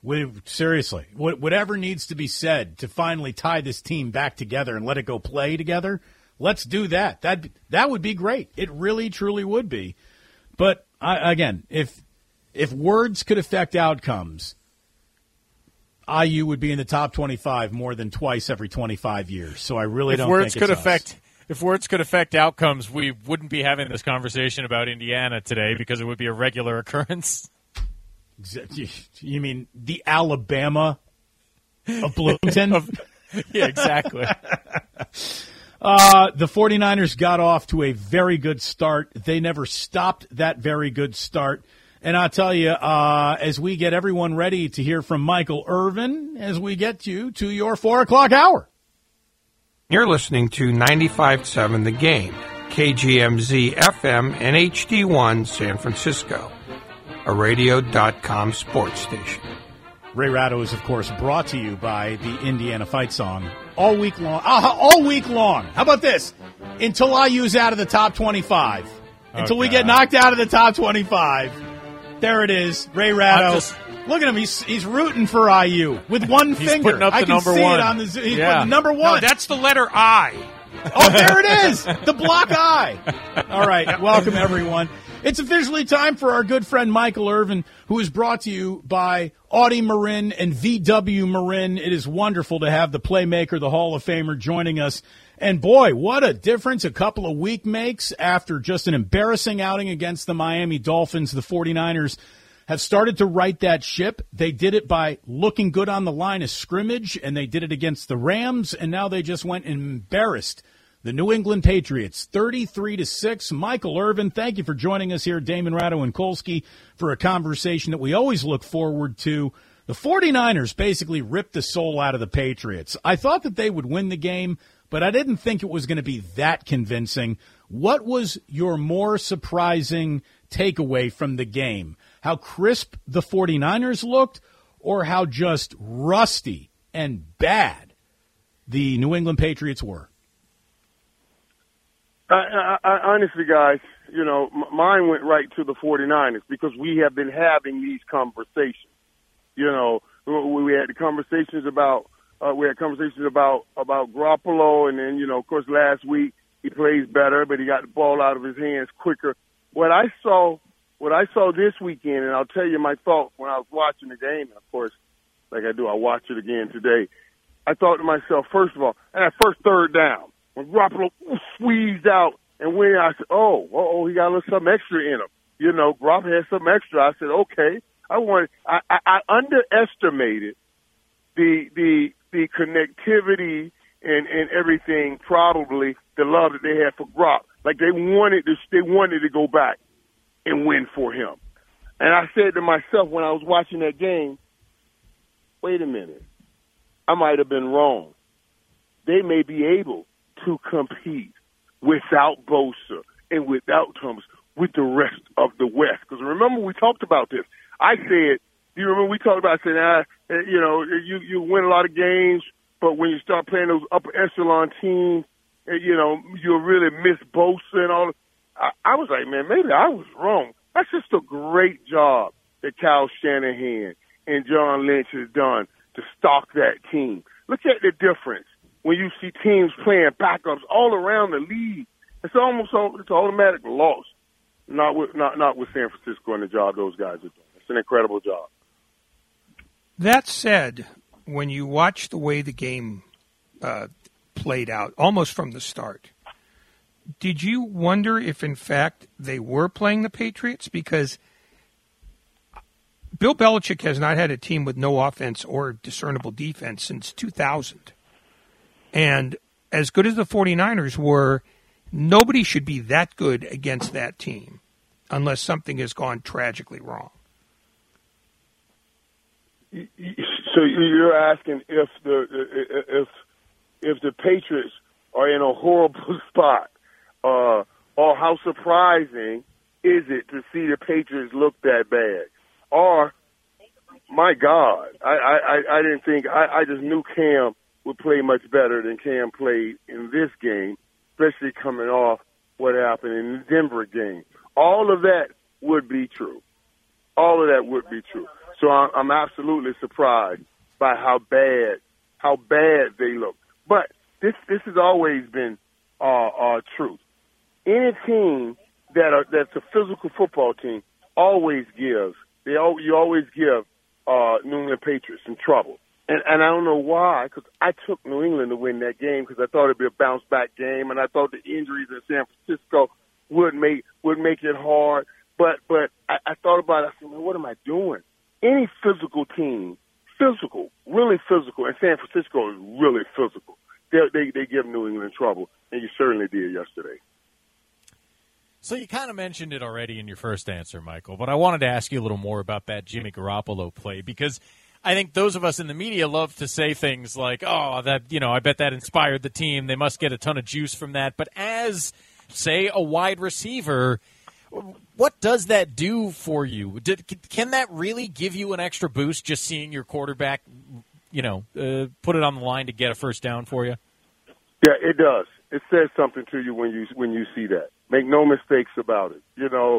Seriously, whatever needs to be said to finally tie this team back together and let it go play together, let's do that. That would be great. It really, truly would be. But, again, if words could affect outcomes, IU would be in the top 25 more than twice every 25 years. So I really don't think it's us. If words could affect outcomes, we wouldn't be having this conversation about Indiana today because it would be a regular occurrence. You mean the Alabama of Bloomington? Yeah, exactly. The 49ers got off to a very good start. They never stopped that very good start. And I'll tell you, as we get everyone ready to hear from Michael Irvin, as we get you to your 4 o'clock hour. You're listening to 95.7 The Game, KGMZ FM and HD1 San Francisco, a radio.com sports station. Ray Ratto is, of course, brought to you by the Indiana Fight Song all week long. All week long. How about this? Until IU's out of the top 25. Until we get knocked out of the top 25. There it is. Ray Ratto. Look at him. He's rooting for IU with one finger. He's putting up the number one. I can see it on the. He's putting number one. No, that's the letter I. Oh, there it is. The block I. All right. Welcome, everyone. It's officially time for our good friend Michael Irvin, who is brought to you by Audi Marin and VW Marin. It is wonderful to have the playmaker, the Hall of Famer, joining us. And, boy, what a difference a couple of weeks makes after just an embarrassing outing against the Miami Dolphins. The 49ers have started to right that ship. They did it by looking good on the line of scrimmage, and they did it against the Rams, and now they just went and embarrassed the New England Patriots, 33-6. Michael Irvin, thank you for joining us here, Damon Ratto and Kolsky, for a conversation that we always look forward to. The 49ers basically ripped the soul out of the Patriots. I thought that they would win the game, but I didn't think it was going to be that convincing. What was your more surprising takeaway from the game? How crisp the 49ers looked, or how just rusty and bad the New England Patriots were? I honestly, guys, mine went right to the 49ers because we have been having these conversations. We had conversations about Garoppolo, and then of course last week he plays better, but he got the ball out of his hands quicker. What I saw this weekend, and I'll tell you my thought when I was watching the game, and of course, like I do, I watch it again today. I thought to myself, first of all, that first third down, when Garoppolo squeezed out and went, I said, he got a little something extra in him. Garoppolo had something extra. I said, okay. I underestimated the connectivity and everything, probably the love that they had for Gropp. Like they wanted to go back and win for him. And I said to myself when I was watching that game, wait a minute, I might have been wrong. They may be able to compete without Bosa and without Thomas with the rest of the West. Because remember, we talked about this. I said, you remember we talked about saying, you win a lot of games, but when you start playing those upper echelon teams, you'll really miss Bosa and all. I was like, man, maybe I was wrong. That's just a great job that Kyle Shanahan and John Lynch has done to stock that team. Look at the difference when you see teams playing backups all around the league. It's an automatic loss. Not with San Francisco and the job those guys are doing. It's an incredible job. That said, when you watch the way the game played out, almost from the start, did you wonder if, in fact, they were playing the Patriots? Because Bill Belichick has not had a team with no offense or discernible defense since 2000. And as good as the 49ers were, nobody should be that good against that team unless something has gone tragically wrong. So you're asking if the Patriots are in a horrible spot, or how surprising is it to see the Patriots look that bad? Or, my God, I didn't think I just knew Cam would play much better than Cam played in this game, especially coming off what happened in the Denver game. All of that would be true. All of that would be true. So I'm absolutely surprised by how bad they look. But this has always been truth. Any team that's a physical football team always gives. You always give New England Patriots some trouble. And I don't know why, because I took New England to win that game because I thought it'd be a bounce back game, and I thought the injuries in San Francisco would make it hard. But I thought about it. I said, man, what am I doing? Any physical team, really physical, and San Francisco is really physical. They give New England trouble, and you certainly did yesterday. So you kind of mentioned it already in your first answer, Michael, but I wanted to ask you a little more about that Jimmy Garoppolo play, because I think those of us in the media love to say things like, oh, that, I bet that inspired the team. They must get a ton of juice from that. But as, say, a wide receiver, what does that do for you? Can that really give you an extra boost, just seeing your quarterback, put it on the line to get a first down for you? Yeah, it does. It says something to you when you see that. Make no mistakes about it.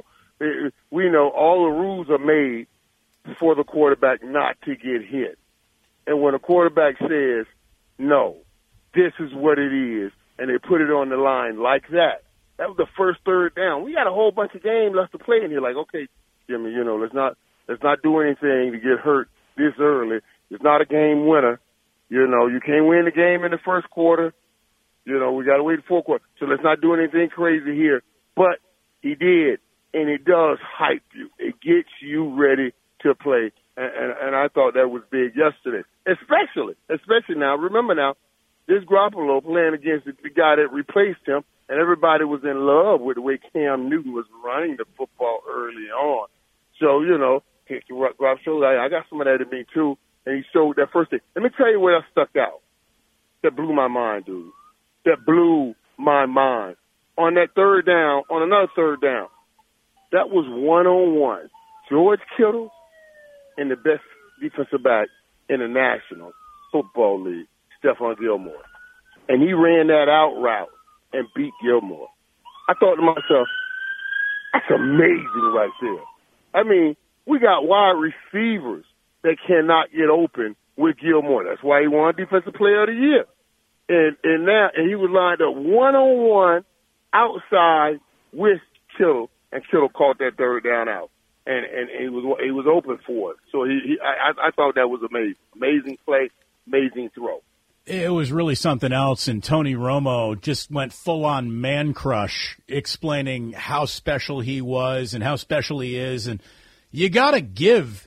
We know all the rules are made for the quarterback not to get hit. And when a quarterback says, no, this is what it is, and they put it on the line like that, that was the first third down. We got a whole bunch of game left to play in here. Like, okay, Jimmy, let's not do anything to get hurt this early. It's not a game winner. You can't win the game in the first quarter. We got to wait the fourth quarter. So let's not do anything crazy here. But he did, and it does hype you. It gets you ready to play, and I thought that was big yesterday. Especially now. Remember now, this Garoppolo playing against the guy that replaced him, and everybody was in love with the way Cam Newton was running the football early on. So, Garoppolo showed, I got some of that in me too, and he showed that first thing. Let me tell you where that stuck out. That blew my mind, dude. That blew my mind. On that third down, on another third down, that was one-on-one. George Kittle and the best defensive back in the National Football League, Stephon Gilmore. And he ran that out route and beat Gilmore. I thought to myself, that's amazing right there. I mean, we got wide receivers that cannot get open with Gilmore. That's why he won Defensive Player of the Year. And he was lined up one-on-one outside with Kittle, and Kittle caught that third down out. And he was open for it. So I thought that was amazing. Amazing play, amazing throw. It was really something else, and Tony Romo just went full-on man crush, explaining how special he was and how special he is. And you got to give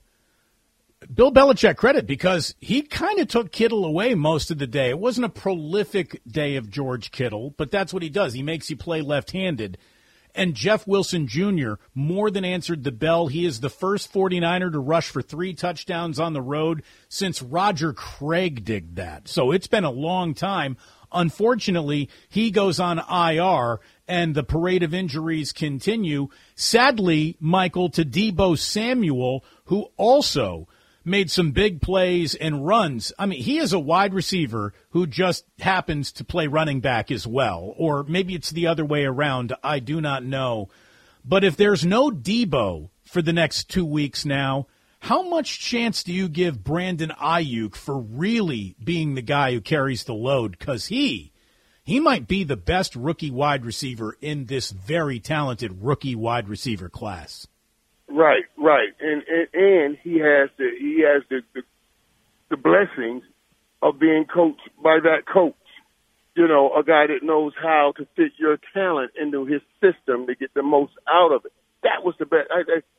Bill Belichick credit, because he kind of took Kittle away most of the day. It wasn't a prolific day of George Kittle, but that's what he does. He makes you play left-handed. And Jeff Wilson Jr. more than answered the bell. He is the first 49er to rush for 3 touchdowns on the road since Roger Craig did that. So it's been a long time. Unfortunately, he goes on IR, and the parade of injuries continue. Sadly, Michael, to Deebo Samuel, who also made some big plays and runs. I mean, he is a wide receiver who just happens to play running back as well. Or maybe it's the other way around. I do not know. But if there's no Deebo for the next 2 weeks now, how much chance do you give Brandon Ayuk for really being the guy who carries the load? Because he might be the best rookie wide receiver in this very talented rookie wide receiver class. Right, and he has the blessings of being coached by that coach. A guy that knows how to fit your talent into his system to get the most out of it. That was the best.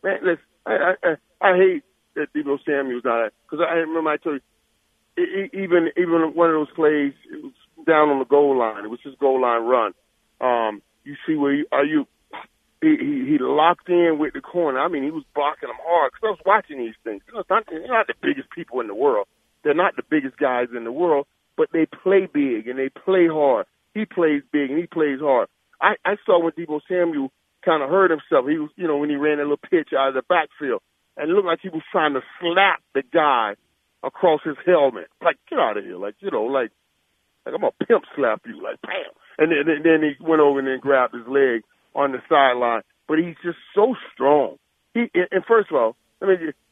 I hate that Deebo Samuel's not, because I remember I told you, even one of those plays, it was down on the goal line. It was his goal line run. You see where he locked in with the corner. I mean, he was blocking them hard, because I was watching these things. They're not the biggest people in the world. They're not the biggest guys in the world, but they play big and they play hard. He plays big and he plays hard. I saw when Deebo Samuel kind of hurt himself. He was, when he ran that little pitch out of the backfield, and it looked like he was trying to slap the guy across his helmet. Like, get out of here. Like I'm going to pimp slap you. Like, bam. And then he went over and then grabbed his leg on the sideline. But he's just so strong. And first of all,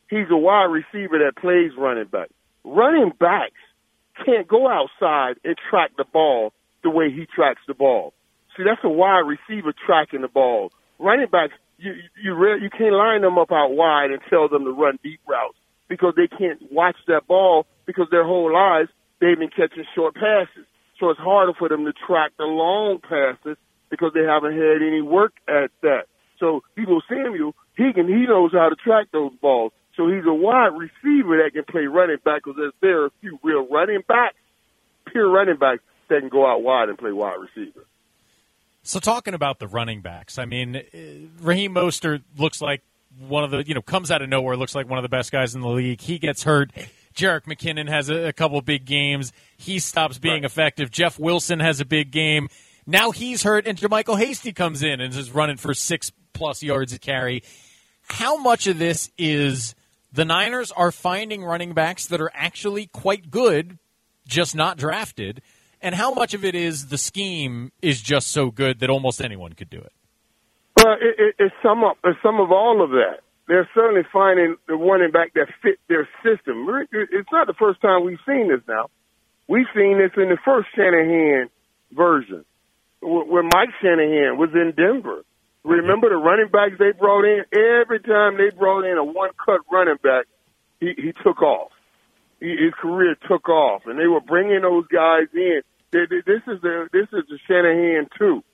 He's a wide receiver that plays running back. Running backs can't go outside and track the ball the way he tracks the ball. See, that's a wide receiver tracking the ball. Running backs, you can't line them up out wide and tell them to run deep routes because they can't watch that ball because their whole lives they've been catching short passes. So it's harder for them to track the long passes because they haven't had any work at that. So Deebo Samuel, he knows how to track those balls. So he's a wide receiver that can play running back because there are a few real running backs, pure running backs, that can go out wide and play wide receiver. So talking about the running backs, I mean, Raheem Mostert looks like one of the, comes out of nowhere, looks like one of the best guys in the league. He gets hurt. Jerick McKinnon has a couple big games. He stops being effective. Jeff Wilson has a big game. Now he's hurt, and JaMycal Hasty comes in and is running for 6+ yards a carry. How much of this is the Niners are finding running backs that are actually quite good, just not drafted, and how much of it is the scheme is just so good that almost anyone could do it? Well, it's some of all of that. They're certainly finding the running back that fit their system. It's not the first time we've seen this now. We've seen this in the first Shanahan version, where Mike Shanahan was in Denver. Remember the running backs they brought in? Every time they brought in a one-cut running back, he took off. His career took off, and they were bringing those guys in. This is the Shanahan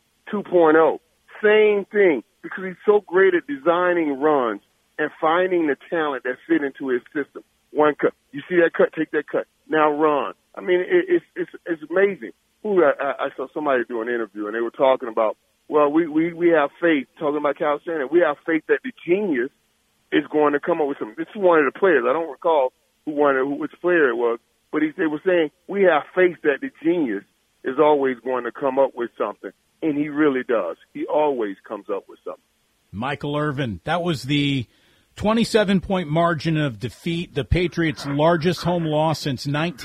2.0. Same thing, because he's so great at designing runs and finding the talent that fit into his system. One cut. You see that cut? Take that cut. Now run. I mean, it's amazing. I saw somebody do an interview, and they were talking about, well, we have faith, talking about Kyle Shanahan. We have faith that the genius is going to come up with some. This is one of the players. I don't recall which player it was, but they were saying, we have faith that the genius is always going to come up with something, and he really does. He always comes up with something. Michael Irvin, that was the 27-point margin of defeat, the Patriots' largest home loss since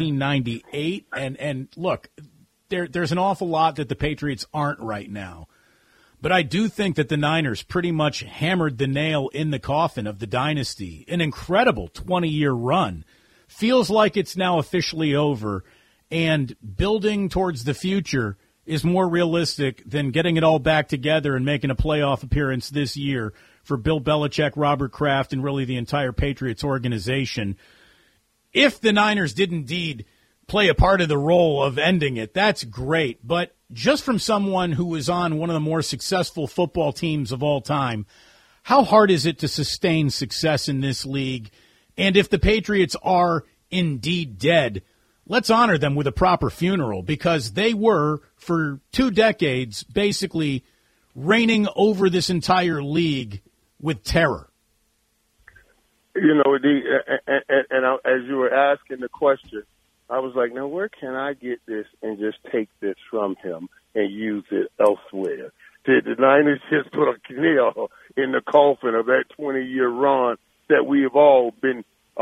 1998. And look, there's an awful lot that the Patriots aren't right now. But I do think that the Niners pretty much hammered the nail in the coffin of the dynasty. An incredible 20-year run. Feels like it's now officially over, and building towards the future is more realistic than getting it all back together and making a playoff appearance this year for Bill Belichick, Robert Kraft, and really the entire Patriots organization. If the Niners did indeed play a part of the role of ending it, that's great. But just from someone who was on one of the more successful football teams of all time, how hard is it to sustain success in this league? And if the Patriots are indeed dead, let's honor them with a proper funeral, because they were, for 2 decades, basically reigning over this entire league with terror. As you were asking the question, I was like, now where can I get this and just take this from him and use it elsewhere? Did the Niners just put a nail in the coffin of that 20-year run that we have all been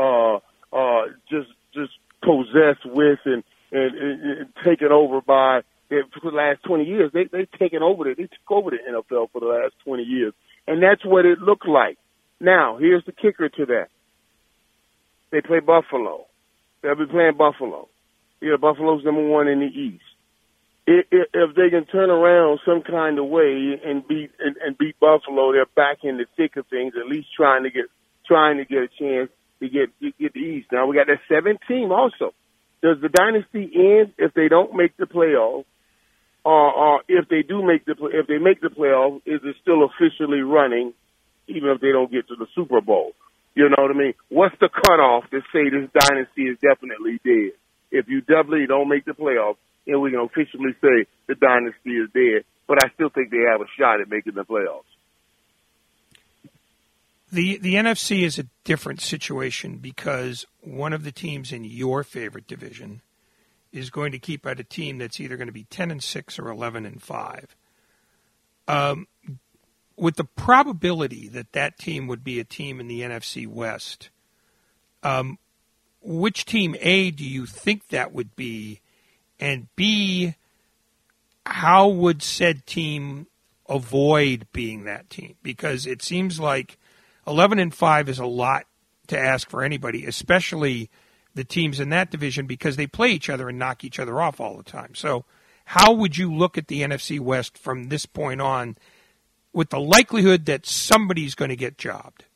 just possessed with and taken over by for the last 20 years? They've taken over it. They took over the NFL for the last 20 years, and that's what it looked like. Now, here's the kicker to that. They play Buffalo. They'll be playing Buffalo. Buffalo's number 1 in the East. If they can turn around some kind of way and beat Buffalo, they're back in the thick of things, at least trying to get a chance to get the East. Now we got that 7th team also. Does the dynasty end if they don't make the playoffs, or if they make the playoffs, is it still officially running, even if they don't get to the Super Bowl? You know what I mean? What's the cutoff to say this dynasty is definitely dead? If you definitely don't make the playoffs, then we can officially say the dynasty is dead. But I still think they have a shot at making the playoffs. The NFC is a different situation because one of the teams in your favorite division is going to keep out a team that's either going to be 10-6 or 11-5. With the probability that team would be a team in the NFC West, which team, A, do you think that would be, and B, how would said team avoid being that team? Because it seems like 11-5 is a lot to ask for anybody, especially the teams in that division, because they play each other and knock each other off all the time. So how would you look at the NFC West from this point on with the likelihood that somebody's going to get jobbed?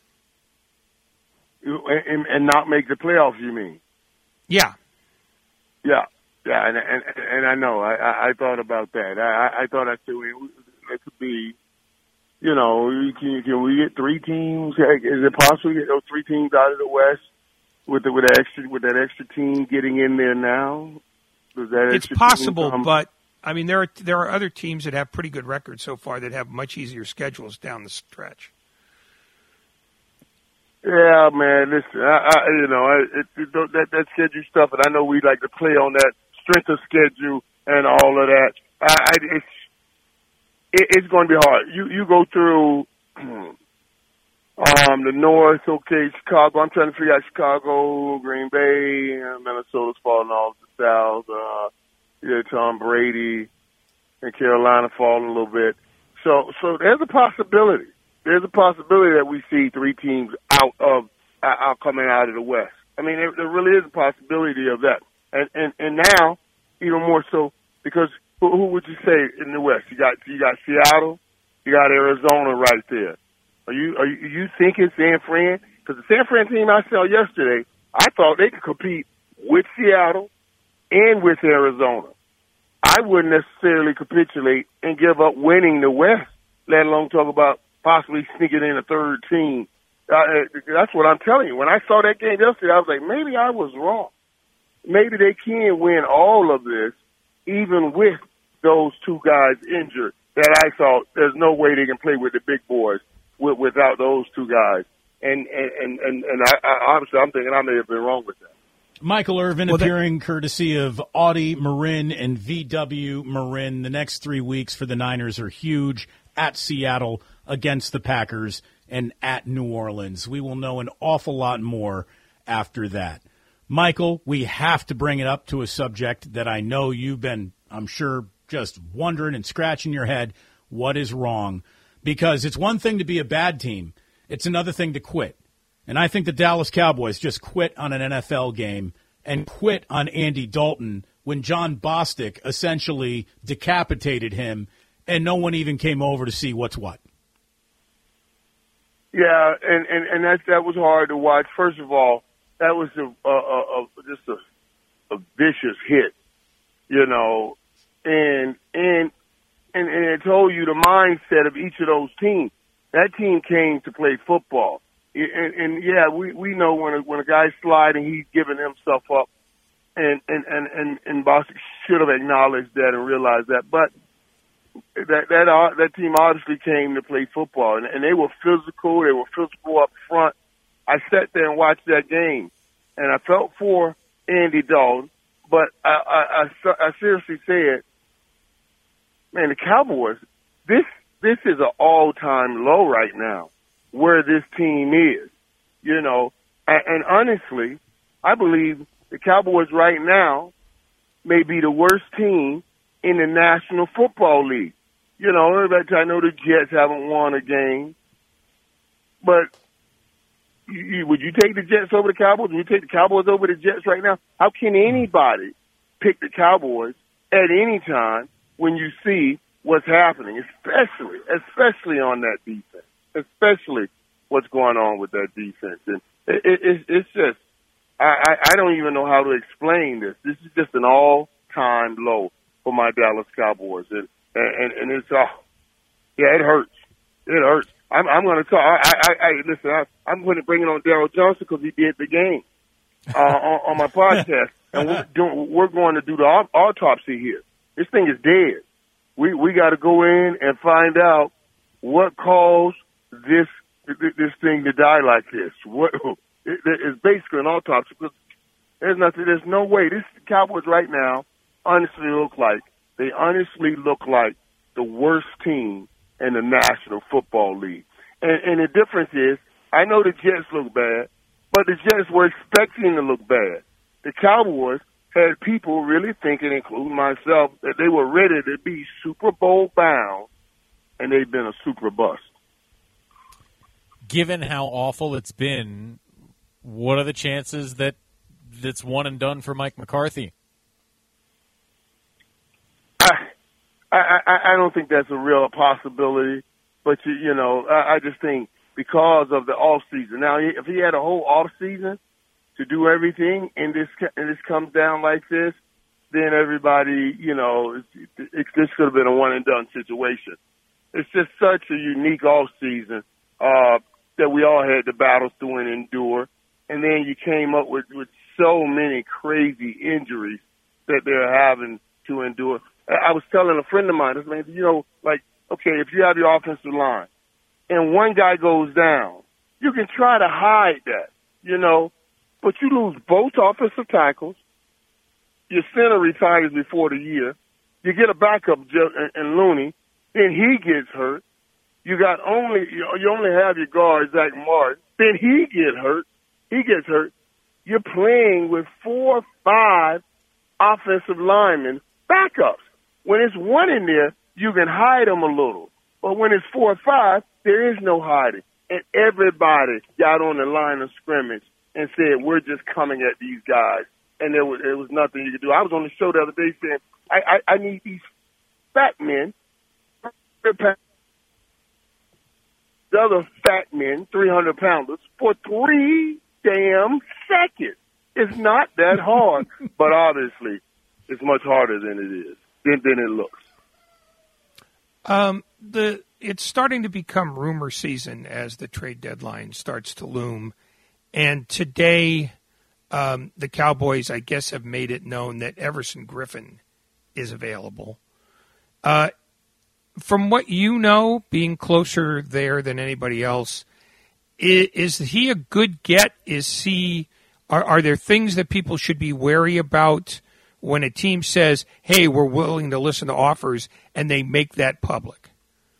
And not make the playoffs, you mean? Yeah. Yeah, and I know. I thought about that. I thought it could be, can we get 3 teams? Is it possible to get those 3 teams out of the West with that extra team getting in there now? It's possible, but I mean there are other teams that have pretty good records so far that have much easier schedules down the stretch. Yeah, man. Listen, that schedule stuff, and I know we like to play on that strength of schedule and all of that. It's going to be hard. You go through the North, okay, Chicago. I'm trying to figure out Chicago, Green Bay, Minnesota's falling off the South. Tom Brady and Carolina falling a little bit. So there's a possibility. There's a possibility that we see 3 teams out coming out of the West. I mean, there really is a possibility of that. And now, even more so, because who would you say in the West? You got Seattle, you got Arizona right there. Are you thinking San Fran? Because the San Fran team I saw yesterday, I thought they could compete with Seattle and with Arizona. I wouldn't necessarily capitulate and give up winning the West, let alone talk about possibly sneaking in a 3rd team. That's what I'm telling you. When I saw that game yesterday, I was like, maybe I was wrong. Maybe they can win all of this, even with those 2 guys injured, that I thought there's no way they can play with the big boys without those 2 guys. And I obviously I'm thinking I may have been wrong with that. Michael Irvin appearing courtesy of Audie Marin and VW Marin. The next 3 weeks for the Niners are huge. At Seattle, against the Packers, and at New Orleans. We will know an awful lot more after that. Michael, we have to bring it up to a subject that I know you've been, I'm sure, just wondering and scratching your head, what is wrong? Because it's one thing to be a bad team. It's another thing to quit. And I think the Dallas Cowboys just quit on an NFL game and quit on Andy Dalton when John Bostic essentially decapitated him and no one even came over to see what's what. Yeah, and that was hard to watch. First of all, that was just a vicious hit, and it told you the mindset of each of those teams. That team came to play football, and yeah, we know when a guy's sliding, he's giving himself up, and Bostic should have acknowledged that and realized that, but. That team obviously came to play football, and they were physical. They were physical up front. I sat there and watched that game, and I felt for Andy Dalton, but I seriously said, man, the Cowboys, this is an all-time low right now where this team is, and honestly, I believe the Cowboys right now may be the worst team in the National Football League. I know the Jets haven't won a game, but would you take the Jets over the Cowboys? Would you take the Cowboys over the Jets right now? How can anybody pick the Cowboys at any time when you see what's happening, especially on that defense, especially what's going on with that defense? And it's just, I don't even know how to explain this. This is just an all-time low for my Dallas Cowboys, and it's it hurts. It hurts. I'm going to talk. Listen. I'm going to bring it on Daryl Johnson because he did the game on my podcast, and we're going to do the autopsy here. This thing is dead. We got to go in and find out what caused this thing to die like this. It's basically an autopsy because there's no way. This Cowboys right now honestly look like the worst team in the National Football League. And the difference is, I know the Jets look bad, but the Jets were expecting to look bad. The Cowboys had people really thinking, including myself, that they were ready to be Super Bowl bound, and they've been a super bust. Given how awful it's been, what are the chances that that's one and done for Mike McCarthy? I don't think that's a real possibility, but I just think because of the off season. Now, if he had a whole off season to do everything, and this comes down like this, then everybody, this could have been a one and done situation. It's just such a unique off season that we all had to battle through and endure, and then you came up with so many crazy injuries that they're having to endure. I was telling a friend of mine, okay, if you have your offensive line and one guy goes down, you can try to hide that, but you lose both offensive tackles. Your center retires before the year. You get a backup in Looney, then he gets hurt. You only have your guard, Zach Martin. Then he gets hurt. You're playing with 4 or 5 offensive linemen backups. When it's one in there, you can hide them a little. But when it's 4 or 5, there is no hiding. And everybody got on the line of scrimmage and said, we're just coming at these guys. And there was nothing you could do. I was on the show the other day saying, I need these fat men, the other fat men, 300-pounders, for 3 damn seconds. It's not that hard, but obviously it's much harder than it is. Than it looks. It's starting to become rumor season as the trade deadline starts to loom. And today, the Cowboys, I guess, have made it known that Everson Griffin is available. From what you know, being closer there than anybody else, is he a good get? Are there things that people should be wary about when a team says, hey, we're willing to listen to offers, and they make that public?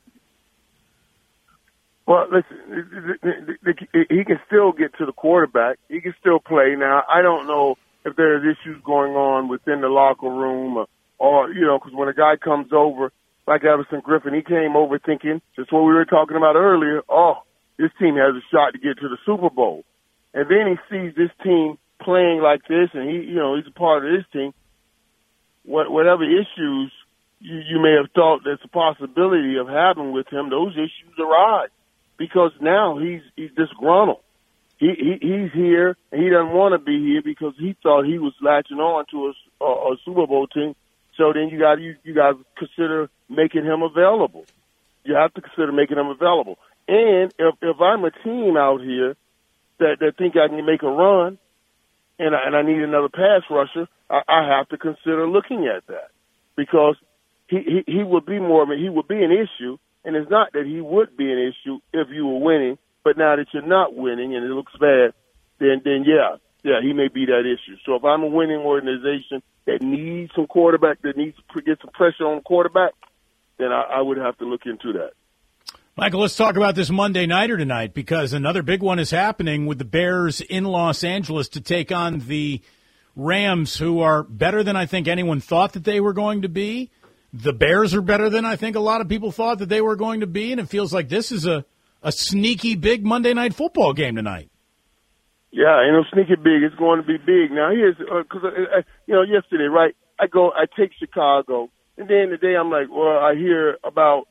Well, listen, he can still get to the quarterback. He can still play. Now, I don't know if there's issues going on within the locker room or because when a guy comes over, like Everson Griffin, he came over thinking, just what we were talking about earlier, this team has a shot to get to the Super Bowl. And then he sees this team playing like this, and he's a part of this team. Whatever issues you may have thought there's a possibility of having with him, those issues arise because now he's disgruntled. He's here and he doesn't want to be here because he thought he was latching on to a Super Bowl team. So then you got to consider making him available. You have to consider making him available. And if I'm a team out here that think I can make a run, and I need another pass rusher, I have to consider looking at that because he would be he would be an issue, and it's not that he would be an issue if you were winning, but now that you're not winning and it looks bad, then he may be that issue. So if I'm a winning organization that needs some quarterback, that needs to get some pressure on the quarterback, then I would have to look into that. Michael, let's talk about this Monday Nighter tonight because another big one is happening with the Bears in Los Angeles to take on the Rams, who are better than I think anyone thought that they were going to be. The Bears are better than I think a lot of people thought that they were going to be, and it feels like this is a sneaky big Monday Night Football game tonight. Yeah, sneaky big. It's going to be big. Now, here's because yesterday, right? I take Chicago, and then today I'm like, well, I hear about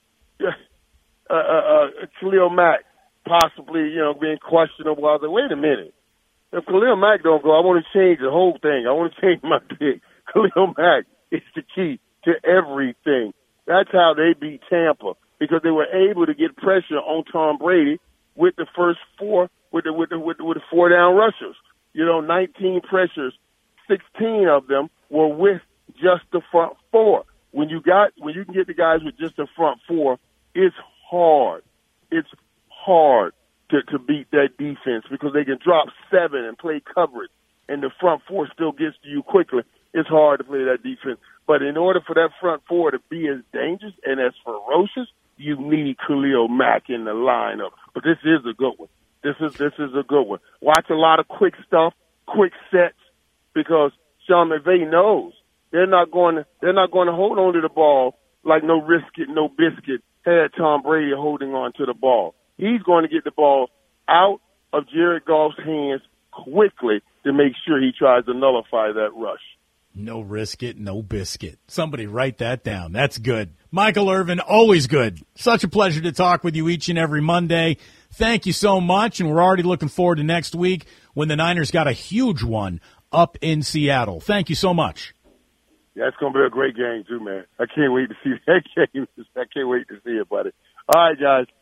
Khalil Mack possibly, being questionable. I was like, wait a minute. If Khalil Mack don't go, I want to change the whole thing. I want to change my pick. Khalil Mack is the key to everything. That's how they beat Tampa because they were able to get pressure on Tom Brady with the first 4 with the 4 down rushers. 19 pressures, 16 of them were with just the front 4. When you can get the guys with just the front 4, it's hard. It's hard to beat that defense because they can drop 7 and play coverage, and the front 4 still gets to you quickly. It's hard to play that defense. But in order for that front 4 to be as dangerous and as ferocious, you need Khalil Mack in the lineup. But this is a good one. This is a good one. Watch a lot of quick stuff, quick sets, because Sean McVay knows they're not going to hold on to the ball like no risk it, no biscuit had Tom Brady holding on to the ball. He's going to get the ball out of Jared Goff's hands quickly to make sure he tries to nullify that rush. No risk it, no biscuit. Somebody write that down. That's good. Michael Irvin, always good. Such a pleasure to talk with you each and every Monday. Thank you so much, and we're already looking forward to next week when the Niners got a huge one up in Seattle. Thank you so much. Yeah, it's going to be a great game, too, man. I can't wait to see that game. I can't wait to see it, buddy. All right, guys.